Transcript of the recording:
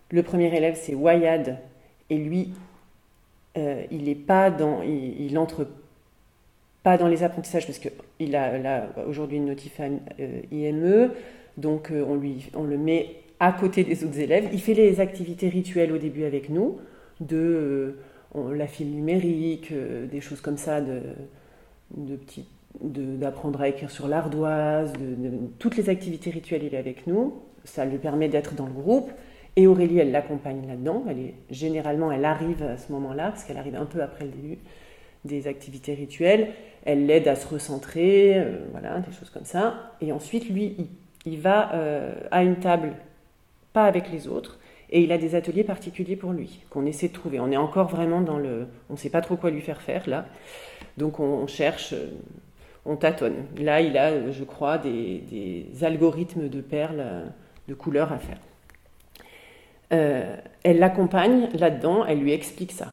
Le premier élève, c'est Wayad, et lui, il est pas dans, il entre pas dans les apprentissages parce qu'il a là aujourd'hui une notif IME, donc on le met à côté des autres élèves. Il fait les activités rituelles au début avec nous, la file numérique, des choses comme ça, de petits, d'apprendre à écrire sur l'ardoise, toutes les activités rituelles, il est avec nous. Ça lui permet d'être dans le groupe. Et Aurélie, elle l'accompagne là-dedans. Généralement, elle arrive à ce moment-là, parce qu'elle arrive un peu après le début des activités rituelles. Elle l'aide à se recentrer, voilà, des choses comme ça. Et ensuite, lui, il va à une table, pas avec les autres, et il a des ateliers particuliers pour lui, qu'on essaie de trouver. On est encore vraiment dans le... On ne sait pas trop quoi lui faire faire, là. Donc on cherche, on tâtonne. Là, il a, je crois, des algorithmes de perles, de couleurs à faire. Elle l'accompagne là-dedans, elle lui explique ça.